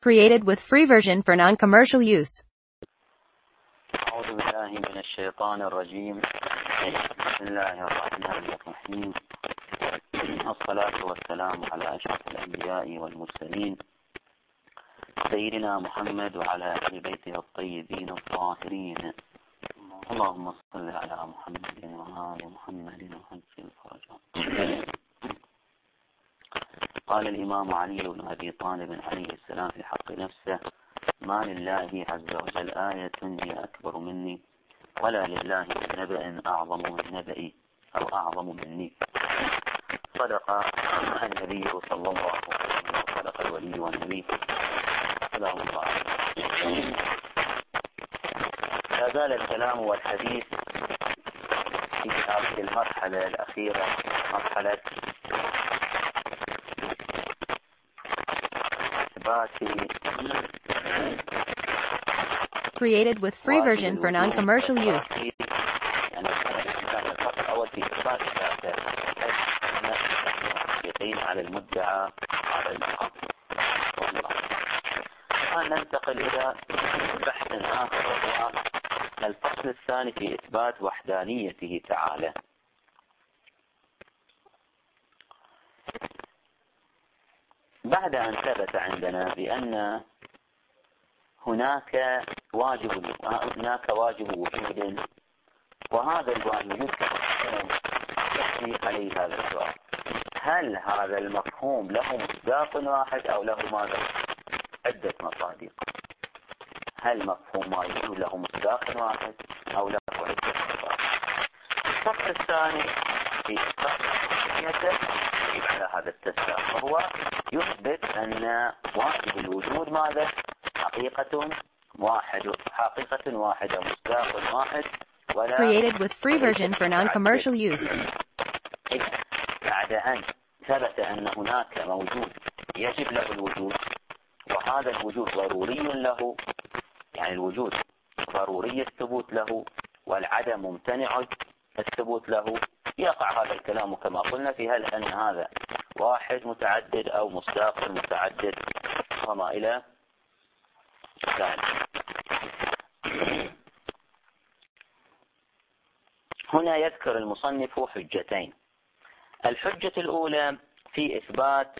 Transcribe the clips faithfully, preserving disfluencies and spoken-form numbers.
Created with free version for non-commercial use. أعوذ بالله من الشيطان الرجيم. بسم الله الرحمن الرحيم. الصلاة والسلام على أشرف الأنبياء والمرسلين سيدنا محمد وعلى أهل بيته الطيبين الطاهرين. اللهم صل على محمد وآل محمد وعجل فرجهم. قال الإمام علي بن أبي طالب عليه السلام في حق نفسه: ما لله عز وجل آية هي أكبر مني، ولا لله نبأ أعظم من نبئي أو أعظم مني. صدق النبي صلى الله عليه وسلم، صدق الولي والنبي سلام الله عليه. لا زال الكلام والحديث في هذه المرحلة الأخيرة، مرحلة Created with free version for non-commercial use. على المدعى على الحق. الآن ننتقل إلى بحث آخر، وهو الفصل الثاني في إثبات وحدانيته تعالى. بعد أن ثبت عندنا بأن هناك واجب هناك واجب وجود، وهذا الواجب يحكي عليه هذا السؤال: هل هذا المفهوم له مصداق واحد أو له ماذا؟ عدة مصادق. هل مفهوم ما يقول له مصداق واحد أو له عدة مصادق؟ الفصل الثاني في إثبات على هذا التساؤل، وهو يثبت أن واجب الوجود ماذا؟ حقيقة واحدة، حقيقة واحدة، مصداق واحد، ولا Created with free version for non-commercial use. بعد أن ثبت أن هناك موجود يجب له الوجود، وهذا الوجود ضروري له، يعني الوجود ضروري الثبوت له، والعدم ممتنع الثبوت له، يقع هذا الكلام كما قلنا في هل أن هذا واحد متعدد أو مصداق متعدد وما إلى ذلك. هنا يذكر المصنف حجتين. الحجة الأولى في إثبات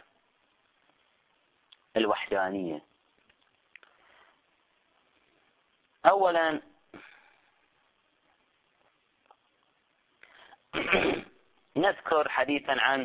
الوحدانية. أولا نذكر حديثا عن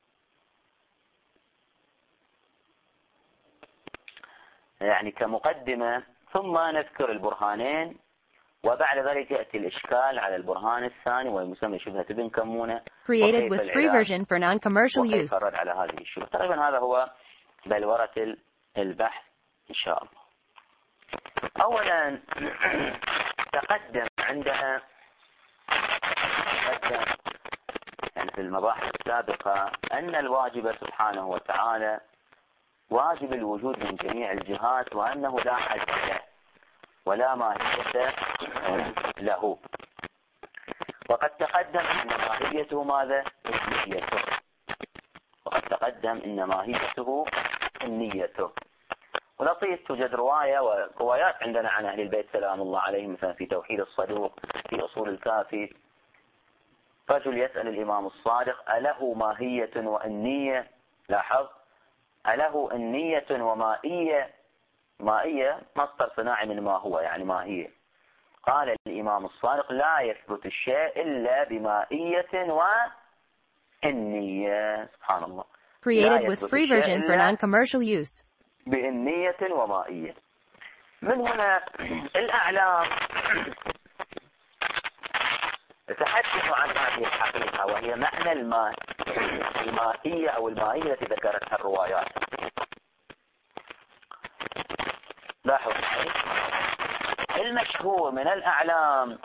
يعني كمقدمة، ثم نذكر البرهانين، وبعد ذلك يأتي الإشكال على البرهان الثاني ويسمى شبهة ابن كمونة. Created with free version for non-commercial use. وكيف الرد على هذه الشبهة. تقريبا هذا هو بلورة البحث إن شاء الله. أولا تقدم عندنا تقدم يعني في المباحث السابقة أن الواجب سبحانه وتعالى واجب الوجود من جميع الجهات، وأنه لا حد له ولا ماهية له. وقد تقدم أن ماهيته ماذا؟ النيته. وقد تقدم أن ماهيته النيته. ولطيف توجد رواية وروايات عندنا عن أهل البيت سلام الله عليهم، مثلا في توحيد الصدوق، في أصول الكافي، رجل يسأل الإمام الصادق: أله ماهية وأنية؟ لاحظ، أله أنية ومائية؟ مائية مصدر صناعي من ما هو، يعني ماهية. قال الإمام الصادق: لا يثبت الشيء إلا بمائية وأنية. سبحان الله. Created with free version for non-commercial use. بأنية ومائية. من هنا الأعلام تحدث عن هذه الحقيقة، وهي معنى الماء، المائية أو المائية التي ذكرتها الروايات. لاحظ المشهور من الأعلام،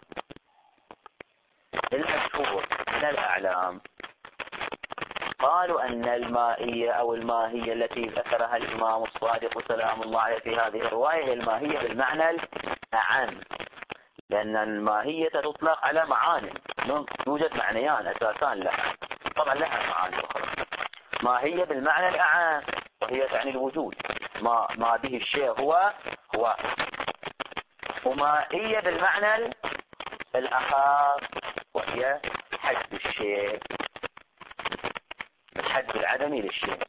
المشهور من الأعلام قالوا أن المائية أو الماهية التي ذكرها الإمام الصادق سلام الله عليه في هذه الرواية هي الماهية بالمعنى الأعم، لأن الماهية تطلق على معاني، يوجد معنيان أساسان لها، طبعا لها معاني أخرى. ماهية بالمعنى الأعم، وهي تعني الوجود، ما ما به الشيء هو هو ومائية بالمعنى الأخف وهي حد الشيء، الحد العدمي للشيء.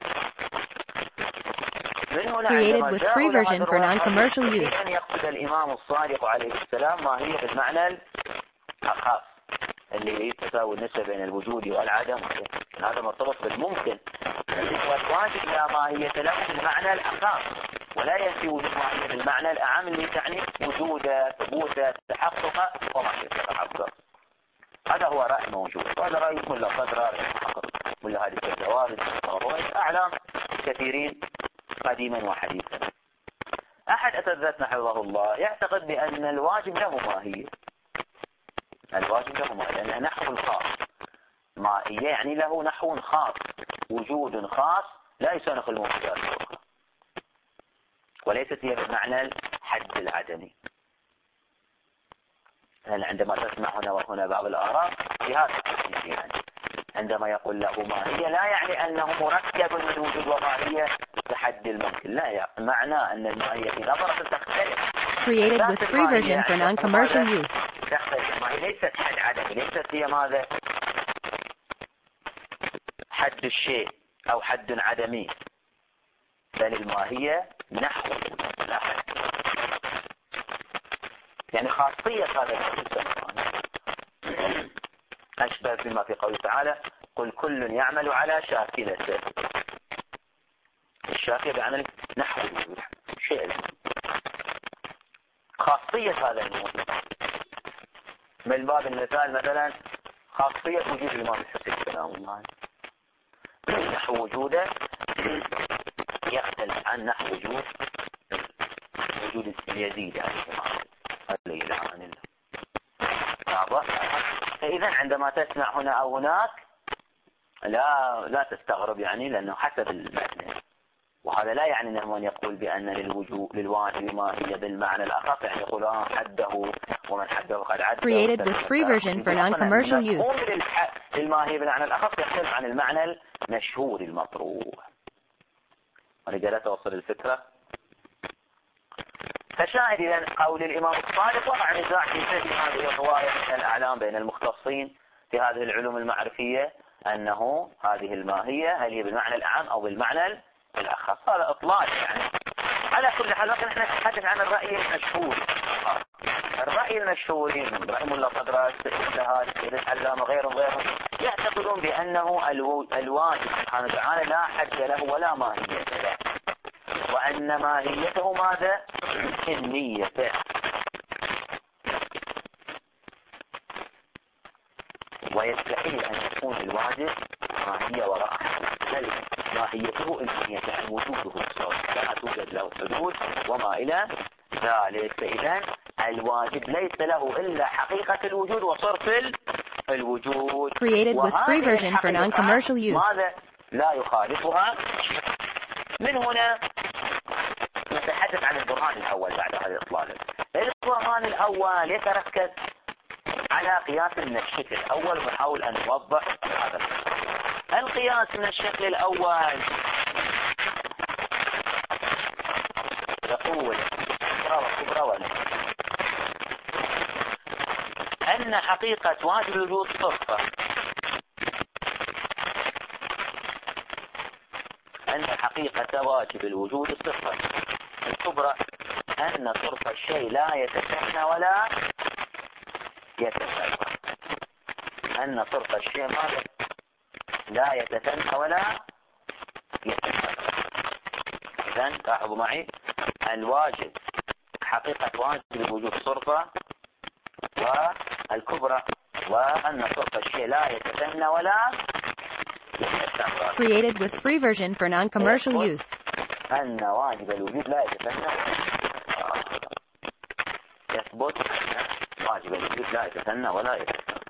من هنا Created with free version for non-commercial use. أن يقصد الإمام الصادق عليه السلام ما هي بالمعنى الأخف اللي هي تساوي النسبة بين الوجود والعدم، هذا مرتبط بالممكن، والواجب لا ماهية له بالمعنى الأخف، ولا ينفي وجود ماهية بالمعنى الأعم اللي تعني وجوده ثبوته تحققه وما يتحقق. هذا هو رأي موجود، وهذا رأي ملا قدرة ملا هذه الجوارد أعلام كثيرين قديما وحديثا. أحد أساتذتنا حفظه الله يعتقد بأن الواجب له ماهية، الواجب له ماهية لأنه نحو خاص، ماهية يعني له نحو خاص، وجود خاص لا يسانخ الموجودات الأخرى، وليست هي بمعنى الحد العدمي. عندما تسمع هنا وهنا بعض الآراء في هذا التفسير، يعني عندما يقول له ماهية لا يعني أنه مركب من وجود وماهية كحد الممكن، لا يعني معناه أن الماهية في نظرة تختلف. Created with free version for non-commercial use. تختلف، الماهية ليست حد عدمي، ليست هي ماذا؟ حد الشيء أو حد عدمي، بل الماهية نحو لا حد، يعني خاصية هذا الجسم أشبه بما في قوله تعالى قل كل يعمل على شاكلته. الشاكلة يعني نحو شيء، خاصية هذا الموضوع. من باب المثال مثلا خاصية وجود الإمام الحسين سلام الله نحو وجوده يختلف عن نحو وجود وجود يزيد عليه عليه عن الله. فإذا عندما تسمع هنا أو هناك لا لا تستغرب، يعني لأنه حسب المعنى، وهذا لا يعني أنه من يقول بأن للوجوب للواجب ما هي بالمعنى الأخف، يعني يقول آه حده ومن حده قد عد. Created with free version for non-commercial use. للماهية بالمعنى الأخف يختلف عن المعنى المشهور المطروح. ولذا لا توصل الفكرة. فشاهد إذن قول الإمام الصادق وقع نزاع في فهم هذه الرواية من الأعلام بين المختصين في هذه العلوم المعرفية أنه هذه الماهية هل هي بالمعنى الأعم أو بالمعنى الأخص. هذا إطلاق يعني. على كل حال نحن نتحدث عن الرأي المشهور. الرأي المشهور من رأي ملا قدرة السيد العلامة وغيرهم غيرهم يعتقدون بأنه الواجب سبحانه وتعالى لا حد له ولا ماهية له، وأن ماهيته ماذا؟ النية. ويستحيل أن يكون الواجب ماهية وراء بل ماهيته النية، يعني وجوده لا توجد له حدود وما إلى ذلك. فإذا الواجب ليس له إلا حقيقة الوجود وصرف الوجود. Created with free version for non-commercial use. ماذا لا يخالفها. من هنا نتحدث عن البرهان الأول بعد هذا الإطلال. البرهان الأول يتركز على قياس من الشكل الأول، ونحاول أن نوضح هذا القياس من الشكل الأول. يقول أن حقيقة واجب الوجود صرفة، أن حقيقة واجب الوجود صرفة الكبرى أن صرف الشيء لا يتثنى ولا يتثنى، أن صرف الشيء ماذا؟ لا يتثنى ولا يتثنى. إذن لاحظوا معي الواجب حقيقة واجب الوجود صرفة والكبرى، وأن صرف الشيء لا يتثنى ولا يتثنى. Created with free version for non-commercial use. أن واجب الوجود لا يتثنى، يثبت أن واجب الوجود لا يتثنى ولا يتثنى.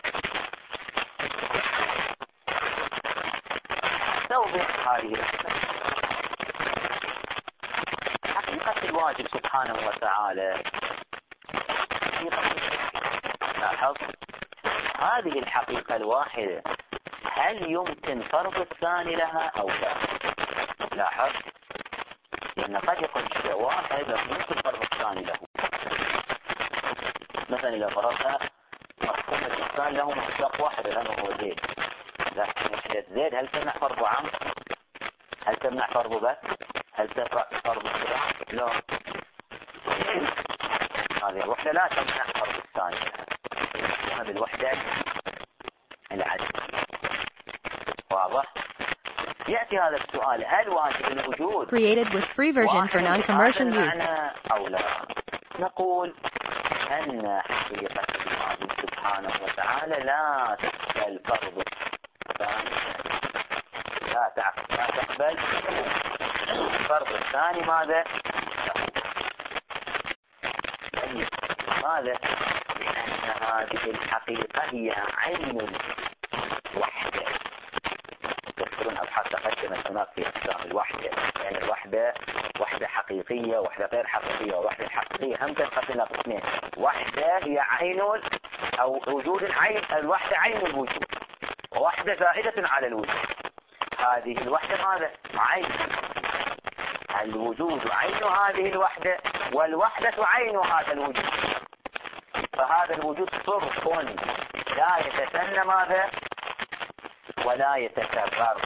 توضيح هذه الفكرة. حقيقة الواجب سبحانه وتعالى لاحظ هذه الحقيقة الواحدة هل يمكن فرض الثاني لها أو لا؟ لاحظ، لأن قد يكون شيء واحد يمكن الفرض الثاني له. مثلا إذا فرضنا مفهوم الإنسان له مصداق واحد لأنه هو زيد، لكن وحدة زيد هل تمنع فرض عام؟ هل تمنع فرض بس؟ هل تفرع فرض الثاني؟ لا، هذه الوحدة لا تمنع فرض الثاني، هذه الوحدة العدد. واضح؟ يأتي هذا السؤال: هل واجب الوجود Created with free version for non-commercial use. أو لا؟ نقول أن حقيقة الله سبحانه وتعالى لا تقبل فرض الثاني، لا تقبل فرض الثاني. ماذا؟ ماذا؟ لأن هذه الحقيقة هي عين الوحدة. تذكرون أبحاث تقدمت هناك في أقسام الوحدة، يعني الوحدة وحدة حقيقية، وحدة غير حقيقية، ووحدة الحقيقية هم تنقسم إلى قسمين. وحدة هي عين أو وجود العين، الوحدة عين الوجود، ووحدة زائدة على الوجود. هذه الوحدة ماذا؟ عين الوجود، عين هذه الوحدة، والوحدة عين هذا الوجود. فهذا الوجود صرف لا يتثنى ماذا؟ ولا يتكرر.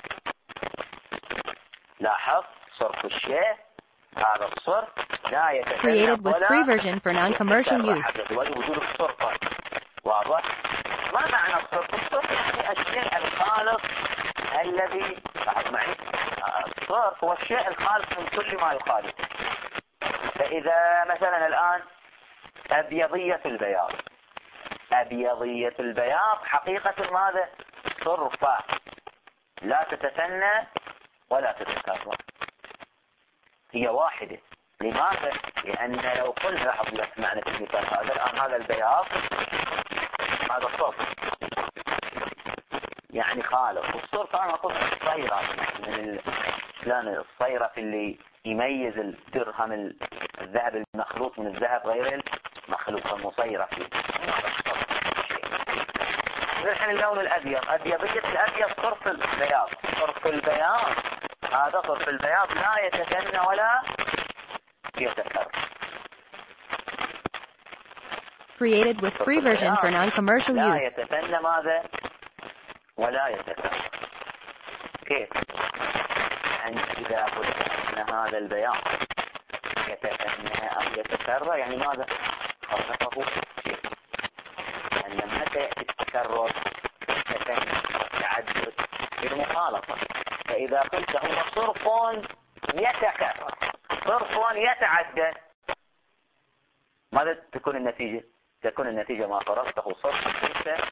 لاحظ صرف الشيء، هذا الصرف لا يتثنى Created with free version for non-commercial use. والوجود الصرف. واضح؟ ما معنى الصرف؟ الصرف يعني الشيء الخالص الذي، لاحظ معي، الصرف هو الشيء الخالص من كل ما يخالف. فإذا مثلا الآن أبيضية البياض، أبيضية البياض حقيقة ماذا؟ صرفة لا تتثنى ولا تتكرر، هي واحدة. لماذا؟ لأن لو قلنا أبيض معنى المثال هذا الآن، هذا البياض هذا صرف يعني خالص. والصرف أنا أقول الصيرة من الإسلام، الصيرة اللي يميز الدرهم الذهب المخلوط من الذهب غير المخلوط، المصيرة فيه. الحين اللون الأبيض، أبيضية الأبيض صرف البياض، صرف البياض هذا صرف البياض لا يتثنى ولا يتكرر. Created with free version for non-commercial لا use. يتثنى ماذا؟ ولا يتكرر. كيف؟ يعني إذا قلت أن هذا البياض يتثنى أو يتكرر، يعني ماذا؟ خلقه شيء. لأن متى يأتي التكرر يتثنى تعدد بالمخالطة. فإذا قلت هو صرف يتكرر، صرف يتعدد، ماذا تكون النتيجة؟ تكون النتيجة ما فرضته صرف ليس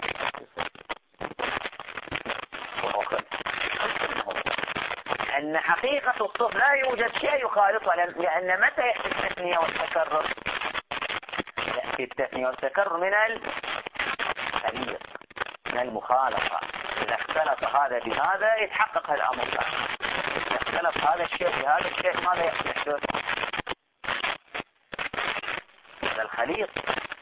أن حقيقة الصرف لا يوجد شيء يخالطه، لأن متى يأتي التثنية والتكرر؟ يأتي التثنية والتكرر من الخليط، من المخالطة. إذا اختلط هذا بهذا يتحقق الأمر. إذا اختلط هذا الشيء بهذا الشيء ماذا يحدث؟ هذا الخليط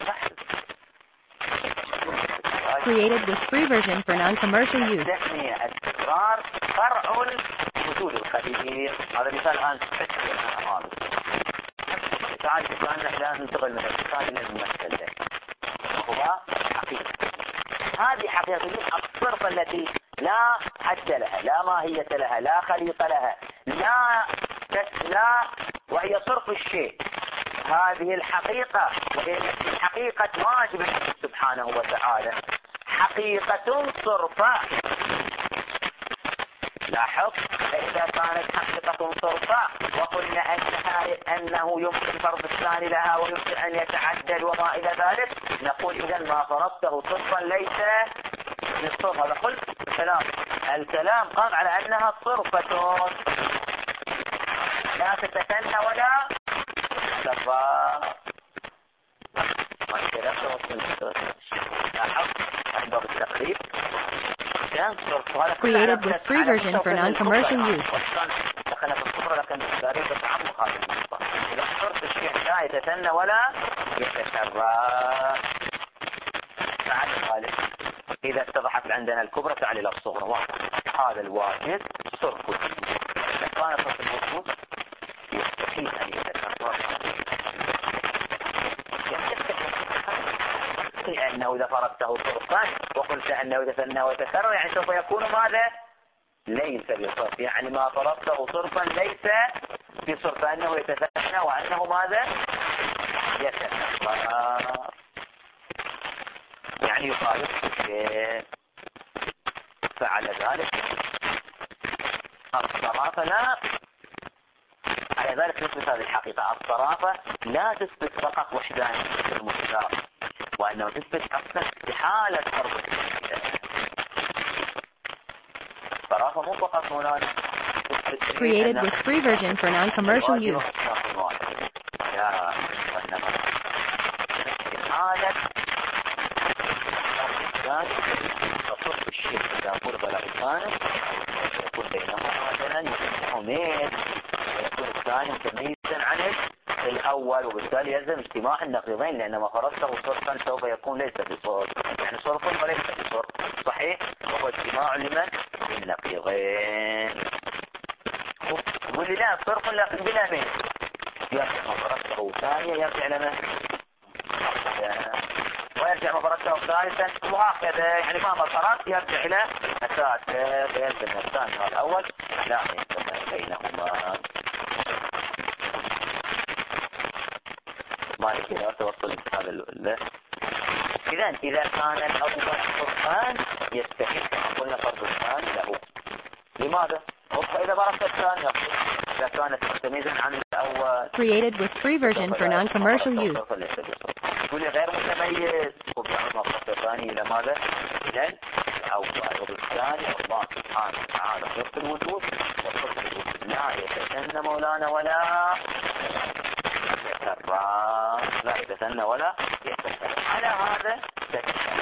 Created with free version for non-commercial use. التثنية التكرار فرع وجود الخليط. هذا مثال الآن هذا تعال الآن لا ننتقل من المثال إلى المثل ده، وهو حقيقة. هذه حقيقة الصرف التي لا حد لها، لا ماهية لها، لا خليط لها، لا لا وهي صرف الشيء. هذه الحقيقة وهي حقيقة واجب سبحانه وتعالى، حقيقة صرفة. لاحظ، فإذا كانت حقيقة صرفة وقلنا أنها أنه يمكن فرض الثاني لها ويمكن أن يتعدل وما إلى ذلك، نقول إذا ما فرضته صرفا ليس للصرف. هذا قل الكلام الكلام قام على أنها صرفة لا تتثنى ولا تتكرر. لاحظ عند التقريب Created with free version for non-commercial use. دخل في الصفر لكن تاريخ التعمق هذا النقطة. إذا صرف الشيء لا يتثنى ولا يتكرر. بعد ذلك إذا اتضحت عندنا الكبرى تعال إلى الصغرى. هذا الواجب صرف كان فرض الوجود يستحيل أن يتكرر، لأنه إذا فرضته صرفا وقلت أنه إذا ثنى وتكرر يعني سوف يكون ماذا؟ ليس بصرف، يعني ما فرضته صرفا ليس بصرف، أنه يتثنى وأنه ماذا؟ يتكرر، يعني يخالف فعل ذلك الصرافة. لا، على ذلك نثبت هذه الحقيقة، الصرافة لا تثبت فقط وحدانية المشترك، وأنه تثبت أصلا استحالة فرض الصرافة، مو فقط هناك Created with free version for non-commercial use. لا، وإنما استحالة تصرف الشيء إذا فرض له ثاني يكون بينهما مثلا يكون ويكون الثاني متميزا عن الأول، وبالتالي يلزم اجتماع النقيضين، لأن ما فرضته صرفا سوف يكون ليس بصرف، يعني صرف وليس بصرف، صحيح؟ وهو اجتماع لمن؟ للنقيضين. واللي لا صرف لكن بلا مين يرجع ما فرضته ثانية يرجع لمن؟ ويرجع ما فرضته ثالثا، وهكذا، يعني مهما فرض يرجع إلى أساس، فيلزم الثاني والأول لا يجتمع بينهما. ما كذا توصل هذا ال إذا إذا كان الأول صرفان يستحيل كما قلنا فرض الثاني له. لماذا؟ إذا فرضت الثاني إذا كانت متميزا عن الأول. Created with free version for non-commercial use. يقول غير متميز، وبيعمل فرض الثاني إلى ماذا؟ إلى الأول، وبالثاني الله سبحانه وتعالى فرض الوجود وفرض الوجود لا يتسنى مولانا ولا لا يتسنى ولا يتسنى. على هذا تتسنى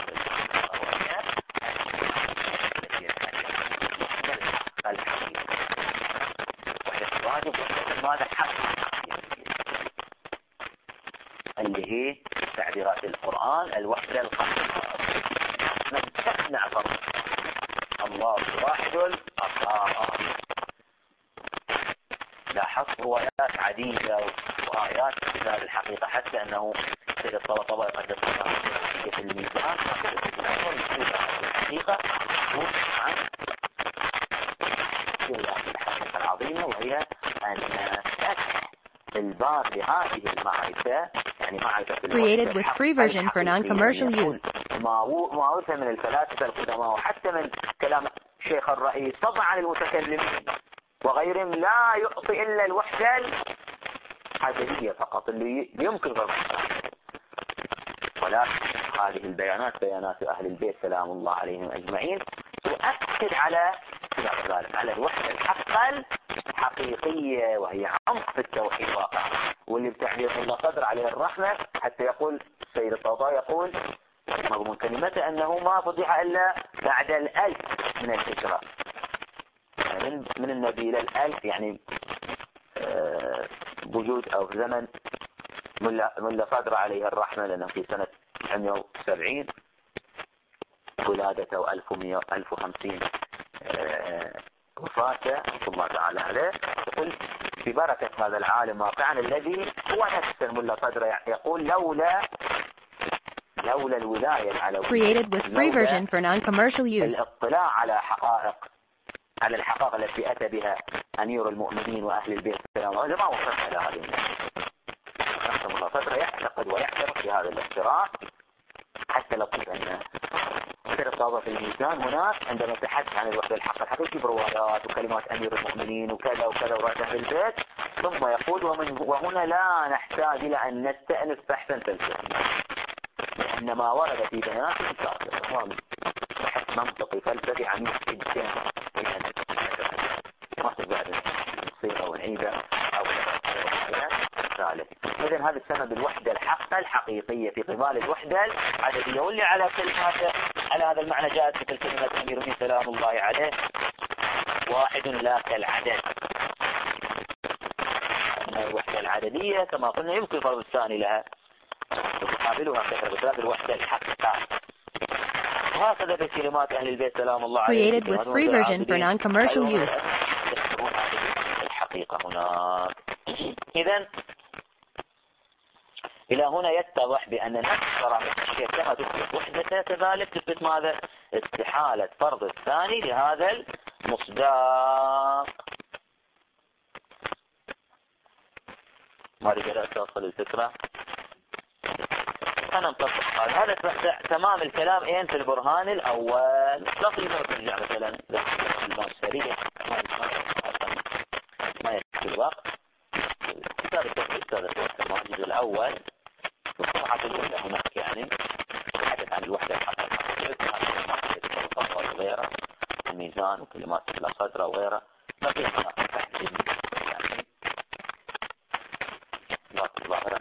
الحقيقة والواجب ماذا حق اللي هي تعبيرات القرآن الوحدة القهرية، نستثنى فرض الله واحد القهار. لاحظت روايات عديدة وآيات في هذه الحقيقة، حتى أنه سيد الطبطبائي قدس الله في الميزان الحقيقة عن الحقيقة العظيمة، وهي أن فتح الباب لهذه المعرفة، يعني معرفة Created with free version for non-commercial use. ما ورث من الفلاسفة القدماء وحتى من كلام شيخ الرئيس طبعا المتكلمين وغيرهم لا يعطي إلا الوحدة الحاجية فقط اللي يمكن ضربها، ولكن هذه البيانات بيانات أهل البيت سلام الله عليهم أجمعين تؤكد على ذلك، على الوحدة الحقة الحقيقية، وهي عمق في التوحيد واقع، واللي بتعبير الله قدر عليه الرحمة، حتى يقول السيد الطوطاوي يقول مضمون كلمته أنه ما فضح إلا بعد الألف من الهجرة، من, من النبي إلى الألف، يعني وجود أو في زمن ملا, ملا قدر عليه الرحمة، لأنه في سنة مئة وسبعين ولادته ألف ومئة ألف وخمسين وفاته الله تعالى عليه. يقول ببركة هذا العالم واقعا الذي هو نفس الملا قدر يقول لولا لولا الولاية العلوية Created with free version for non-commercial use. الاطلاع على حقائق على الحقائق التي أتى بها أمير المؤمنين وأهل البيت السلام عليهم ما وصلنا إلى هذه نفس الله فترة يعتقد ويعترف بهذا الافتراء، حتى لو قلت أن سير الطابة في الميزان هناك عندما تحدث عن الوحدة الحق الحقيقي بروايات وكلمات أمير المؤمنين وكذا وكذا ورأت أهل البيت، ثم يقول ومن وهنا لا نحتاج إلى أن نستأنف بحثا فلسفيا، لأن ما ورد في بيانات الكافر بحث منطقي فلسفي عميق جدا، ما تقدر تصير أو نعيدة أو ثالث. إذن هذا السبب الوحدة الحقة الحقيقية في قبال الوحدة العددية، واللي على كلمات على هذا المعنى جاءت مثل كلمة أمير المؤمنين سلام الله عليه واحد لا كالعدد. الوحدة العددية كما قلنا يمكن فرض الثاني لها تقابلها كثرة بسبب الوحدة الحقة. وهكذا بكلمات أهل البيت سلام الله عليه Created with free version for non-commercial use. الحقيقة هناك. إذن إلى هنا يتضح بأن نفس كراهية الشيء كما تثبت وحدته كذلك تثبت ماذا؟ استحالة فرض الثاني لهذا المصداق. ما أريد أن أوصل الفكرة. أنا مطبق هذا تمام الكلام إين في البرهان الأول. لا تريد ترجع مثلا الماء السريع ما يكفي الوقت. كتاب التوحيد كتاب التوحيد الأول والصفحة الأولى هناك يعني تحدث عن الوحدة الحقيقية وغيرها الميزان وكلمات الصدر وغيرها. ما في يعني لا ظاهرة.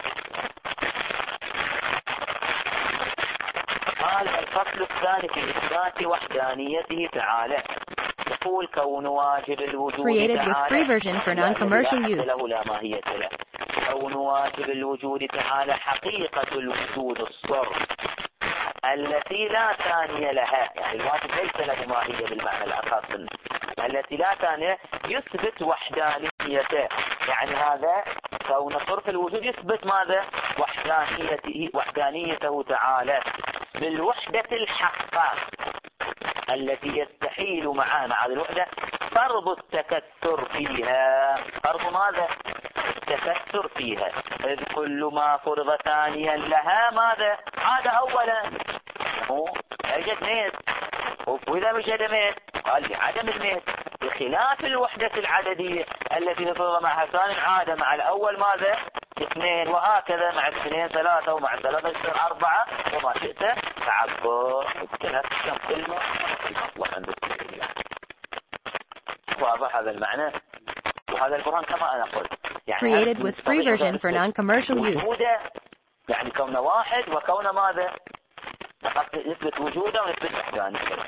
قال الفصل الثاني في إثبات وحدانيته تعالى. يقول كون واجب الوجود Created with free version for non-commercial use. له لا ماهية له. كون واجب الوجود تعالى حقيقة الوجود الصرف التي لا ثانية لها، يعني الواجب ليس له ماهية بالمعنى الأخص التي لا ثانية، يثبت وحدانيته. يعني هذا كون صرف الوجود يثبت ماذا؟ وحدانيته وحدانيته تعالى بالوحدة الحقة التي يستحيل معها مع الوحدة فرض التكثر فيها. فرض ماذا؟ التكثر فيها. إذ كل ما فرض ثانيا لها ماذا؟ عاد أولا. هو يوجد ميت، وإذا وجد ميت قال لي عدم الميت، بخلاف الوحدة العددية التي فرض معها ثاني عاد مع الأول ماذا؟ اثنين، وهكذا مع اثنين ثلاثة، ومع ثلاثة يصير أربعة، وما شئت تعبر. ثلاث كلمة مطلق عند التكليف. واضح هذا المعنى؟ وهذا القرآن كما أنا قلت يعني created with free version for non-commercial use. يعني كون واحد وكون ماذا؟ نثبت وجوده ونثبت وحدانيته.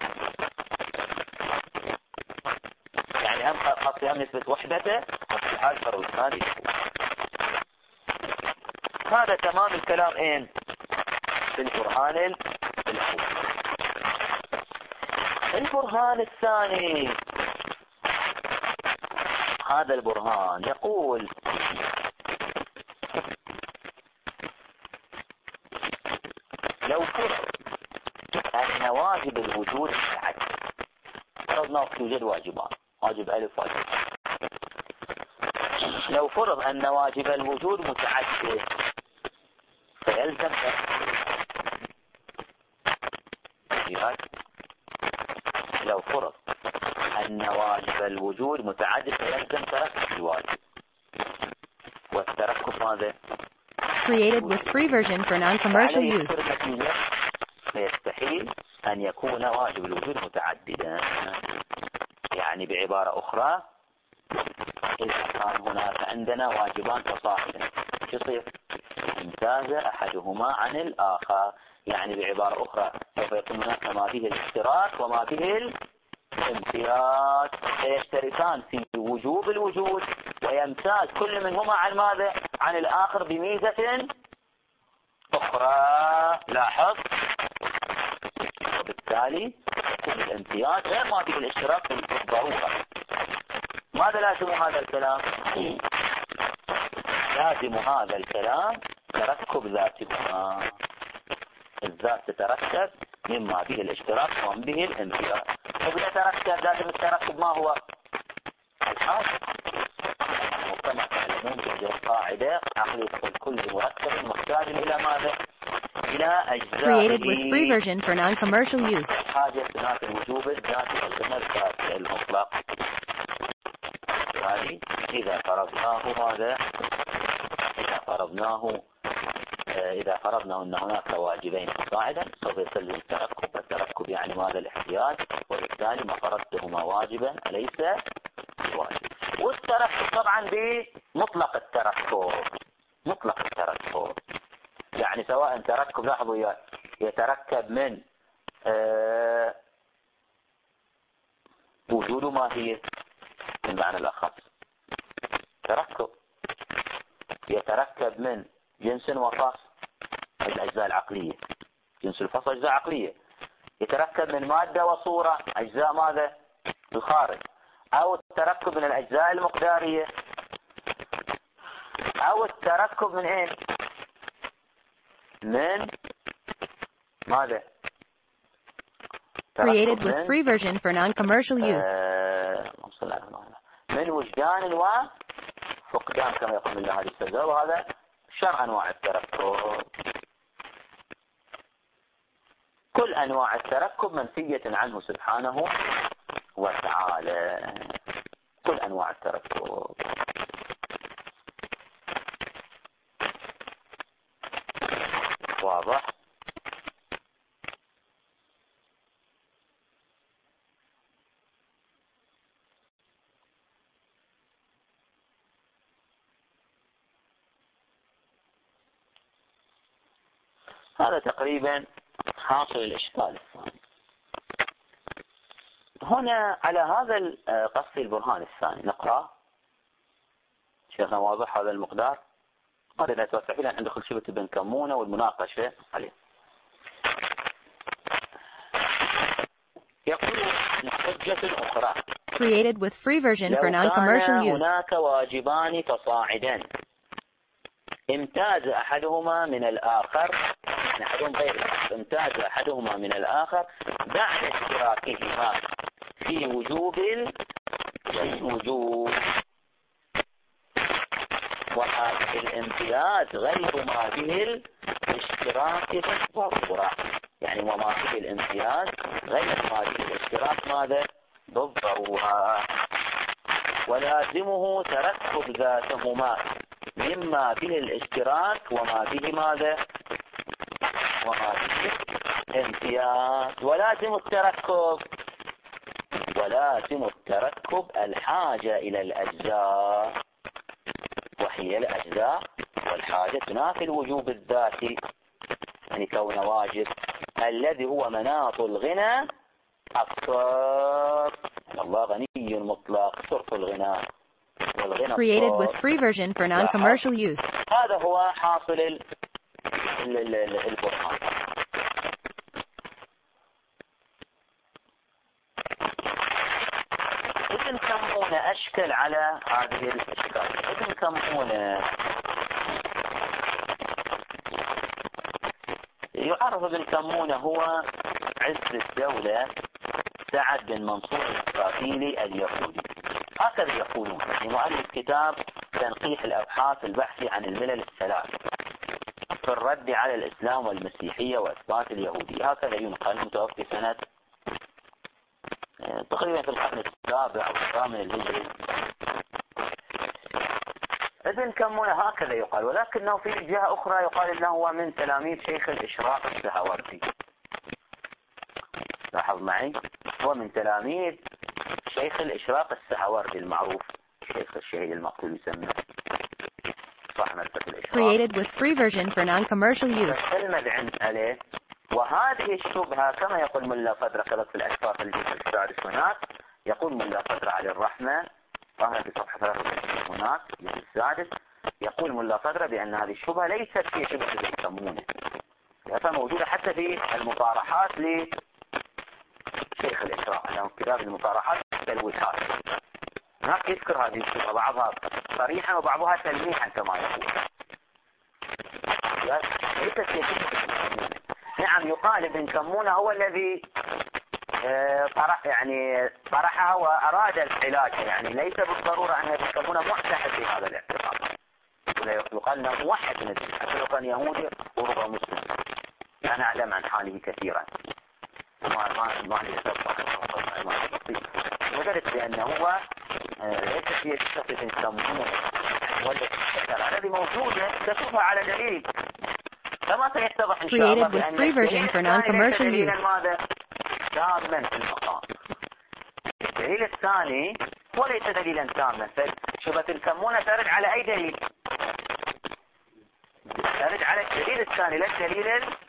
يعني هم خاصة هم نثبت وحدته وفي حال فرض الثاني. هذا تمام الكلام اين في البرهان الأول. البرهان الثاني، هذا البرهان يقول لو فرض أن واجب الوجود متعدد. فرضنا توجد واجبان، واجب ألف واجب. لو فرض أن واجب الوجود متعدد فيلزم لو فرض أن واجب الوجود متعدد فيلزم تركب الواجب. والتركب ماذا؟ Created with free version for non-commercial use. فيستحيل أن يكون واجب الوجود متعددا. يعني بعبارة أخرى إذا كان هناك عندنا واجبان تصاحبا يصير امتاز أحدهما عن الآخر. يعني بعبارة أخرى سوف يكون هناك ما به الاشتراك وما به الامتياز، فيشتركان في وجوب الوجود ويمتاز كل منهما عن ماذا؟ عن الآخر بميزة أخرى. لاحظ، وبالتالي يكون الامتياز غير ما به الاشتراك بالضرورة. ماذا لازم هذا الكلام؟ لازم هذا الكلام تركب ذاتهما. الذات تتركب مما به الاشتراك ومن به الامتياز. وإذا تركب لازم التركب ما هو؟ الحاصل. مجتمع تعلمون توجد قاعدة عقلية كل مركب محتاج إلى ماذا؟ إلى أجزاء. Created with free version for non-commercial use. حاجة ذات الوجوب الذاتي والقيمة الذاتية المطلق. يعني إذا فرضناه ماذا؟ إذا فرضناه إذا فرضنا أن هناك واجبين صاعدا سوف يسلم التركب. التركب يعني ماذا؟ الاحتياج، وبالتالي ما فرضتهما واجبا أليس واجب. والتركب طبعا بمطلق التركب، مطلق التركب يعني سواء تركب، لاحظوا، يتركب من آه وجود ماهية بالمعنى الأخص، تركب يتركب من جنس وفصل الأجزاء العقلية، جنس الفصل أجزاء عقلية، يتركب من مادة وصورة أجزاء ماذا؟ الخارج، أو التركب من الأجزاء المقدارية، أو التركب من إيه؟ من ماذا؟ Created with free version for non-commercial use. من وجدان وفقدان كما يقول الله هذه السجارة، وهذا شر أنواع التركب. كل أنواع التركب منفية عنه سبحانه وتعالى، كل أنواع التركب. واضح؟ هذا تقريبا حاصل الإشكال الثاني. هنا على هذا القصد البرهان الثاني نقرأ. شيخنا واضح هذا المقدار؟ قد لا توسع فيه عند خلشبة بن كمونة والمناقشة عليه. يقول حجة أخرى Created with free version for non-commercial use. هناك واجبان تصاعدا امتاز أحدهما من الآخر، أحدهم غير امتاز أحدهما من الآخر بعد اشتراكهما في وجوب الوجوب، وهذا الامتياز غير ما به الاشتراك في الضرورة. يعني وما به الامتياز غير ما به الاشتراك ماذا؟ بالضرورة. ولازمه تركب ذاتهما مما به الاشتراك وما به ماذا؟ وما به امتياز. ولازم التركب ولازم التركب الحاجة إلى الأجزاء، وهي الأجزاء والحاجة تنافي الوجوب الذاتي، يعني كون واجب الذي هو مناط الغنى الصرف. الله غني مطلق، صرف الغنى والغنى Created with free version for non-commercial use. هذا هو حاصل البرهان. ابن كمونة أشكل على هذه الإشكال. ابن كمونة يعرف ابن كمونة هو عز الدولة سعد بن منصور الإسرائيلي اليهودي، هكذا يقولون. مؤلف كتاب تنقيح الأبحاث البحثي عن الملل الثلاث في الرد على الإسلام والمسيحية وإثبات اليهودية، هكذا ينقل، متوفي سنة تقريبا في القرن السابع أو الثامن الهجري. ابن كمونة هكذا يقال، ولكنه في جهة أخرى يقال أنه هو من تلاميذ شيخ الإشراق السهوردي. لاحظ معي، هو من تلاميذ شيخ الإشراق السهوردي المعروف، شيخ الشهيد المقتول يسمى صاحب مكتبة الإشراق. Created with free version for non-commercial use. المد عند عليه. وهذه الشبهة كما يقول ملا فدرة كذلك في الأشفاق الجزء السادس هناك، يقول ملا فدرة على الرحمة ظهر في صفحة ثلاثة وثلاثين هناك الجزء السادس، يقول ملا فدرة بأن هذه الشبهة ليست في شبهة يسمونه، لأنها موجودة حتى في المطارحات لشيخ الإشراق، له كتاب المطارحات والتلويحات، هناك يذكر هذه الشبهة بعضها صريحا وبعضها تلميحا كما يقول. ليست في شبهة. نعم يقال ابن كمونة هو الذي طرح يعني طرحها وأراد العلاج، يعني ليس بالضرورة أن ابن كمونة معتقد في هذا الاعتقاد، يقال أنه موحد من الدين حتى لو كان يهودي وربما مسلم. أنا أعلم عن حاله كثيرا، ما ما ما لي وجدت بأنه هو ليس في شخص ابن كمونة الذي موجودة تشوفها على دليل كما سيتضح إن شاء الله. Created with free version for non-commercial use. تاما في المقام. الدليل الثاني هو ليس دليلا تاما، فشبهة الكمونة ترد على أي دليل؟ ترد على الدليل الثاني لا الدليل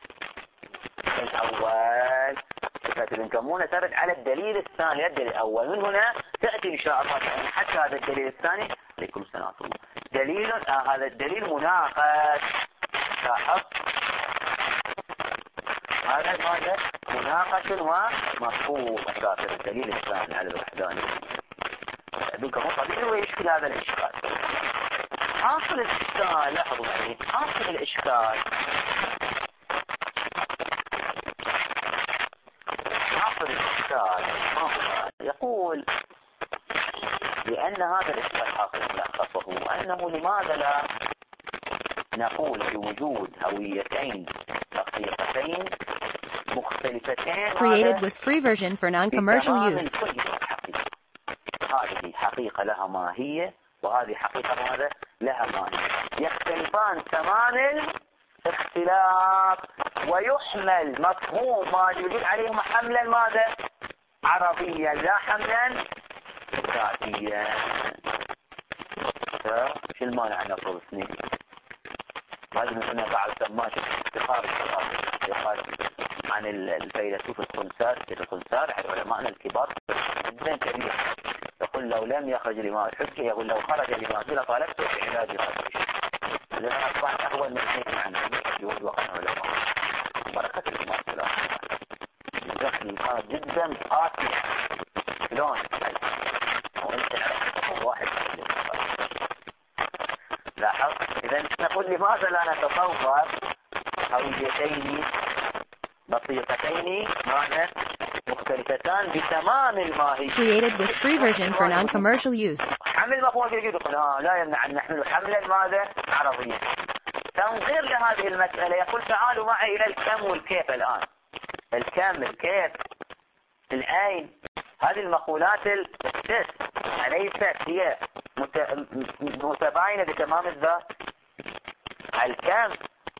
الأول. شبهة الكمونة ترد على الدليل الثاني لا الدليل الأول. من هنا تأتي إن شاء الله حتى هذا الدليل الثاني عليكم السلام الله دليل آه هذا الدليل مناقش. لاحظ هذا ماذا؟ مناقش ومفهوم أساطير الدليل الثاني على الوحدانية. ذوك مو طبيعي ويشكل هذا الإشكال. حاصل الإشكال، لاحظوا معي، حاصل الإشكال حاصل الإشكال يقول لأن هذا الإشكال حاصل ملخصه أنه لماذا لا نقول بوجود هويتين دقيقتين مختلفتين Created with free version for non-commercial use. هذه حقيقة لها ماهية وهذه حقيقة ماذا لها ماهية، يختلفان تمام الاختلاف، ويحمل مفهوم ما يدل عليهما حملا ماذا عربيا لا حملا ذاتيا. شو المانع أن نفرض اثنين؟ لازم أن بعض سماش افتخار يقال عن الفيلسوف الخنسار الخنسار أحد علمائنا الكبار جدا كبير، يقول لو لم يخرج لما الحجة، يقول لو خرج لما قيل طالبته في علاج الحجة، لأن أصبحت أول من اثنين عن جهود وقت علماء بركة المرسلة دخل جدا قاسي. شلون؟ وانت واحد لاحظ. إذا نقول لماذا لا نتصور هويتين بسيطتين معنى مختلفتان بتمام الماهية. Created with free version for non-commercial use. حمل مفهوم جديد يقول ها لا يمنع أن نحمل حملا ماذا عربيا. تنظير لهذه المسألة يقول تعالوا معي إلى الكم والكيف الآن. الكم الكيف الأين هذه المقولات الست أليست هي متباينة بتمام الذات؟ الكم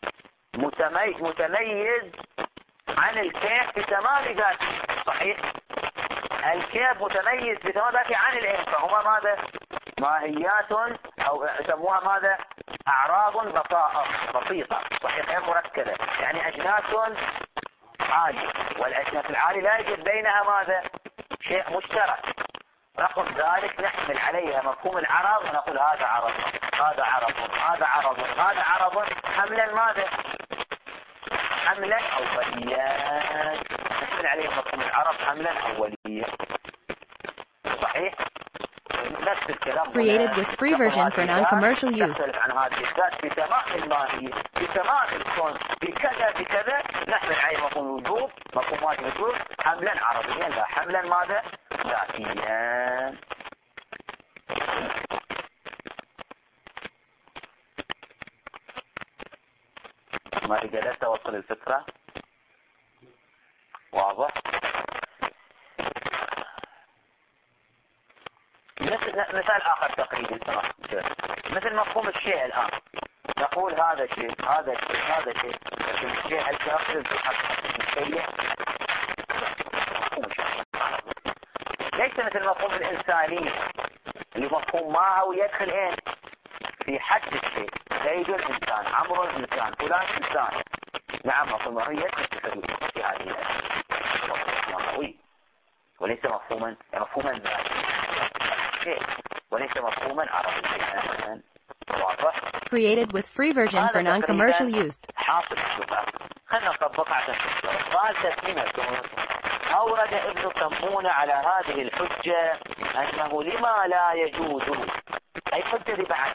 متميز عن الكيف بتمام ذاته، صحيح؟ الكيف متميز بتمام ذاته عن الأين، فهما ماذا ماهيات أو يسموها ماذا أعراض بطاءة بسيطة، صحيح غير مركبة، يعني أجناس عالية، والأجناس العالية لا يوجد بينها ماذا شيء مشترك، رغم ذلك نحمل عليها مفهوم العرض ونقول هذا عرض هذا عرض هذا عرض هذا عرض حملا ماذا حملا أوليا، نحمل عليها مفهوم العرض حملا أوليا، صحيح؟ نفس الكلام Created with free version for non-commercial use. تختلف عن هذه الذات بتمام الماهية بتمام الكون بكذا بكذا، نحمل عليه مفهوم الوجود مفهومات الوجود حملا عربيا لا حملا ماذا ذاتيا. ما قدرت توصل الفكرة واضح؟ مثل مثال آخر تقريبي مثل مفهوم الشيء الآن، نقول هذا شيء هذا شيء هذا شيء، الشيء الكافر الشيء ليس مثل مفهوم الإنسانية اللي مفهوم معه ويدخل إيه في حد الشيء، زيد الإنسان عمرو الإنسان فلان إنسان، نعم مفهوم هو يدخل في حدود في هذه الشيء وليس مفهوما مفهوما ذاتي وليس مفهوما عربيا واضح. Created with free version for non-commercial use. حاصل الشبهة خلنا نطبق على قال تسليمة أورد ابن كمون على هذه الحجة أنه لما لا يجوز، أي حجة بعد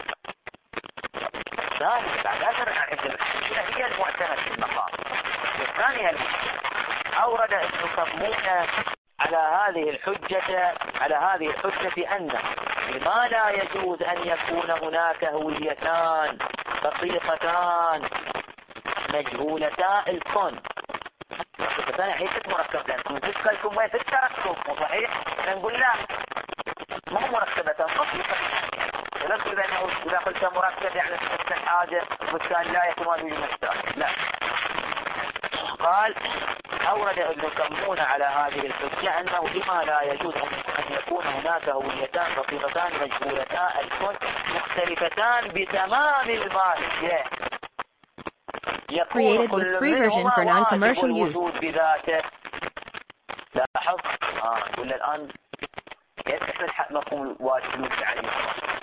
ثانية بعد أثر هي المعتمد في المقام الثانية. أورد ابن كمون على هذه الحجة على هذه الحجة أن لما لا يجوز أن يكون هناك هويتان دقيقتان مجهولتا الكون، دقيقتان ليست مركبة، لأنكم تذكركم ويتذكركم صحيح، نقول لا ما هو مركبة دقيقة، ونقول بأنه إذا قلت مركب يعني تحسن حاجة والثاني لا يكون هذه المشتاق، لا. قال أورد ابن كمون على هذه الحجة أنه لما لا يجوز أن يكون هناك هويتان دقيقتان مجهولتان الكون مختلفتان بتمام الماهية Created with free version for non-commercial use. بذاته. لاحظ آه يقول الآن كيف احنا مفهوم واجب عليه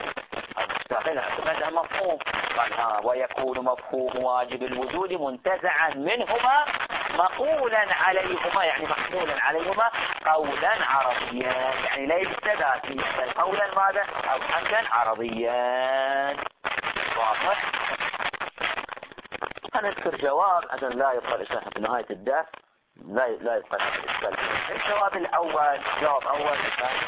هذا مفهوم قال ها ويكون مفهوم واجب الوجود منتزعا منهما مقولا عليهما يعني محمولا عليهما قولا عربيا، يعني ليس ذاتيا بل قولا ماذا أو حملا عربيا. واضح؟ نذكر جواب عشان لا يبقى الإشارة في نهاية الدرس، لا لا يبقى الإشكال. الجواب الأول جواب أول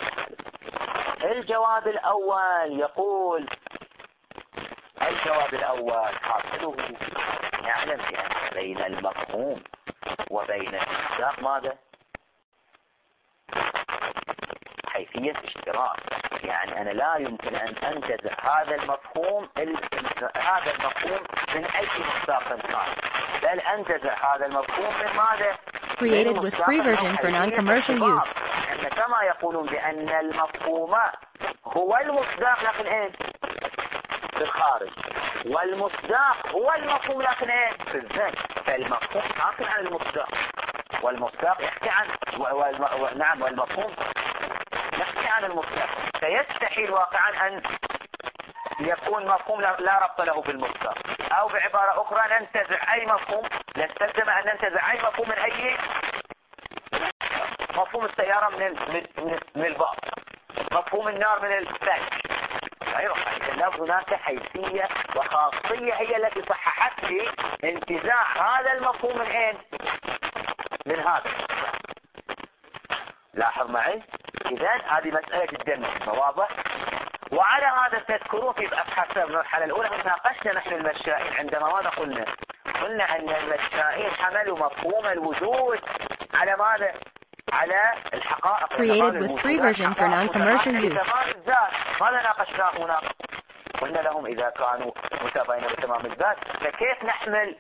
الجواب الأول يقول الجواب الأول حاصله يعلم بأن بين المفهوم وبين المصداق ماذا؟ حيثية اشتراك، يعني أنا لا يمكن أن أنتزع هذا المفهوم هذا المفهوم من أي مصداق كان، بل أنتزع هذا المفهوم من ماذا؟ Created with free version for non-commercial use. أن كما يقولون بأن المفهوم هو المصداق لكن إيه؟ في الخارج، والمصداق هو المفهوم لكن إيه؟ في الذهن. فالمفهوم حاكم عن المصداق، والمصداق يحكي عن و... و... و... نعم والمفهوم يحكي عن المصداق. فيستحيل واقعا أن يكون مفهوم لا ربط له بالمصداق، أو بعبارة أخرى ننتزع أي مفهوم، نستلزم أن ننتزع أي مفهوم من أي مفهوم السيارة من من من الباب، مفهوم النار من الثلج. أيوة، هناك حيثية وخاصية هي التي صححت لي انتزاع هذا المفهوم من أين؟ من هذا. لاحظ معي؟ إذن هذه مسألة جدا مهمة. واضح؟ وعلى هذا تذكرون في أبحاث المرحلة الأولى ناقشنا نحن المشائين عندما ماذا قلنا؟ قلنا أن المشائين حملوا مفهوم الوجود على ماذا؟ على الحقائق. Created with free version for non-commercial use. ماذا ناقشناه هنا؟ قلنا لهم إذا كانوا متباينة بتمام الذات فكيف نحمل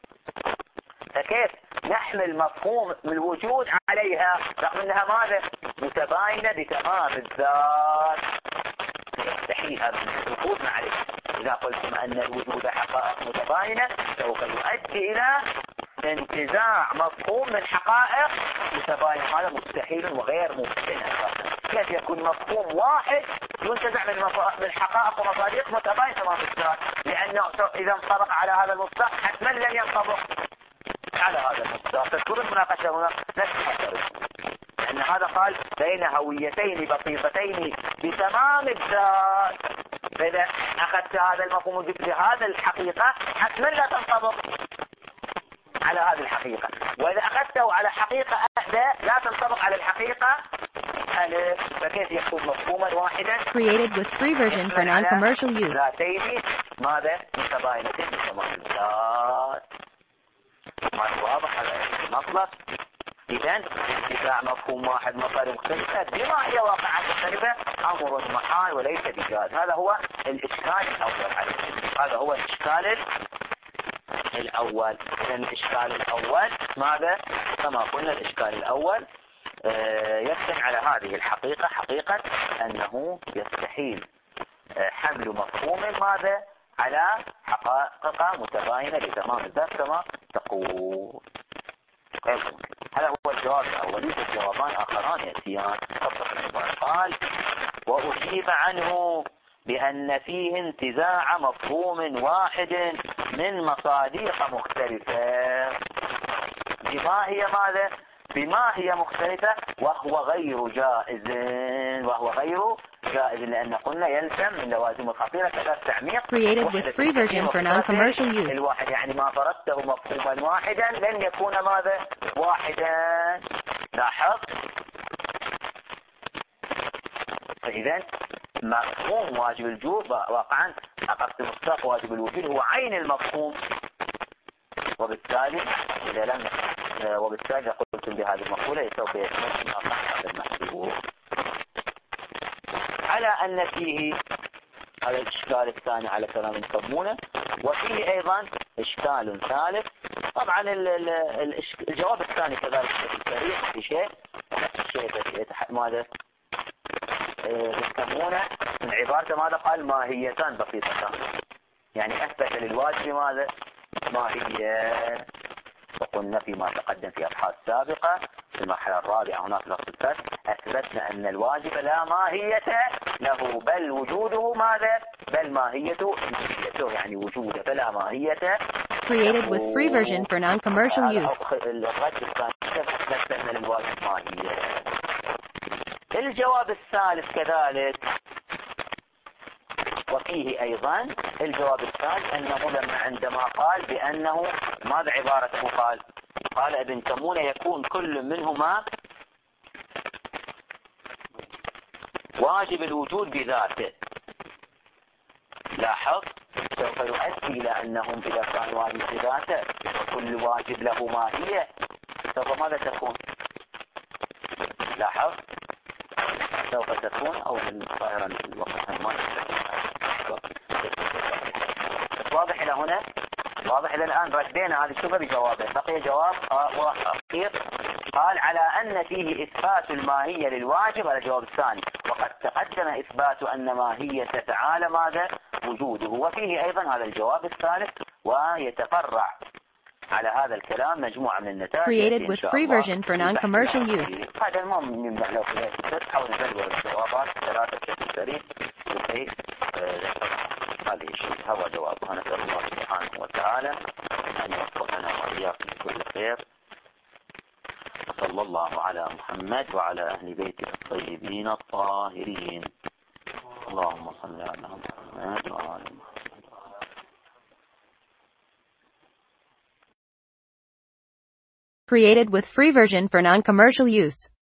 فكيف نحمل مفهوم الوجود عليها رغم أنها ماذا؟ متباينة بتمام الذات. يستحيل هذا الوجود معرفة. إذا قلتم أن الوجود حقائق متباينة سوف يؤدي إلى انتزاع مفهوم من حقائق متباينة، هذا مستحيل وغير ممكن. كيف يكون مفهوم واحد ينتزع من من حقائق ومصادق متباينة تمام الذات؟ لأنه إذا انطبق على هذا المصداق حتما لن ينطبق على هذا المصداق. تذكرون المناقشة هنا نفس الحدث، لأن هذا قال بين هويتين بسيطتين بتمام الذات، فإذا أخذت هذا المفهوم وجبت لهذا الحقيقة حتما لا تنطبق على هذه الحقيقة، وإذا أخذته على حقيقة أحدى لا تنطبق على الحقيقة ألف، فكيف يكون مفهوما واحدا Created with free version for non-commercial use. ذاتين ماذا؟ متباينتين بتمام الذات. ما واضح هذا المطلب؟ إذن اتباع مفهوم واحد مصادر مختلفة بما هي واقعات مختلفة أمر محال وليس بجاز. هذا هو الإشكال الأول عليه. هذا هو الإشكال الأول. إذن الإشكال الأول ماذا؟ كما قلنا الإشكال الأول يبني على هذه الحقيقة، حقيقة أنه يستحيل حمل مفهوم ماذا؟ على حقائق متباينة بتمام الذات كما تقول. هذا هو الجواب الأول. يوجد جوابان آخران يأتيان. قال وأجيب عنه بأن فيه انتزاع مفهوم واحد من مصادق مختلفة. بما هي ماذا؟ بما هي مختلفة وهو غير جائز، وهو غير جائز لأن قلنا يلزم من لوازم الخطيرة ثلاث تعميق. Created with free version for non-commercial use. الواحد يعني ما فرضته مفهوما واحدا لن يكون ماذا؟ واحدا. لاحظ. فإذا مفهوم واجب الوجود واقعا أقصد مصداق واجب الوجود هو عين المفهوم، وبالتالي إذا لم وبالتالي قلتم بهذه المقولة سوف يتمثل هذا المحذوف. على أن فيه هذا الإشكال الثاني على كلام يسمونه، وفيه أيضا إشكال ثالث. طبعا الجواب الثاني كذلك سريع في شيء نفس الشيء ماذا يسمونه من عبارته ماذا قال ماهيتان بسيطتان، يعني أثبت للواجب ماذا؟ ماهية. وقلنا فيما تقدم في أبحاث سابقة في المرحلة الرابعة هناك في الفصل أثبتنا أن الواجب لا ماهية له بل وجوده ماذا؟ بل ماهيته ماهيته يعني وجوده، فلا ماهية Created with free version for non-commercial use. الرد الثاني بس أن الواجب ما هي. الجواب الثالث كذلك وفيه أيضا الجواب الثالث أنه لما عندما قال بأنه ماذا عبارته قال قال ابن تمونة يكون كل منهما واجب الوجود بذاته. لاحظ سوف يؤدي إلى أنهم إذا كان واجب بذاته وكل واجب له ماهية سوف ماذا تكون؟ لاحظ سوف تكون أو الظاهرة الوقت ما واضح إلى هنا؟ واضح إلى الآن؟ ردينا هذه الشبهة بجوابه. بقي جواب أخير قال على أن فيه إثبات الماهية للواجب على الجواب الثاني، وقد تقدم إثبات أن ماهية تعالى ماذا؟ وجوده، وفيه أيضا هذا الجواب الثالث، ويتفرع على هذا الكلام مجموعة من النتائج. Created with free version for non-commercial use. هذا المهم من لو حاول ندور الجوابات ثلاثة بشكل سريع لكي هذه الشيء هو جوابها. نسأل الله سبحانه وتعالى أن يوفقنا وإياكم لكل خير. وصلى الله على محمد وعلى أهل بيته الطيبين الطاهرين. اللهم صل على محمد وعلى محمد. Created with free version for non-commercial use.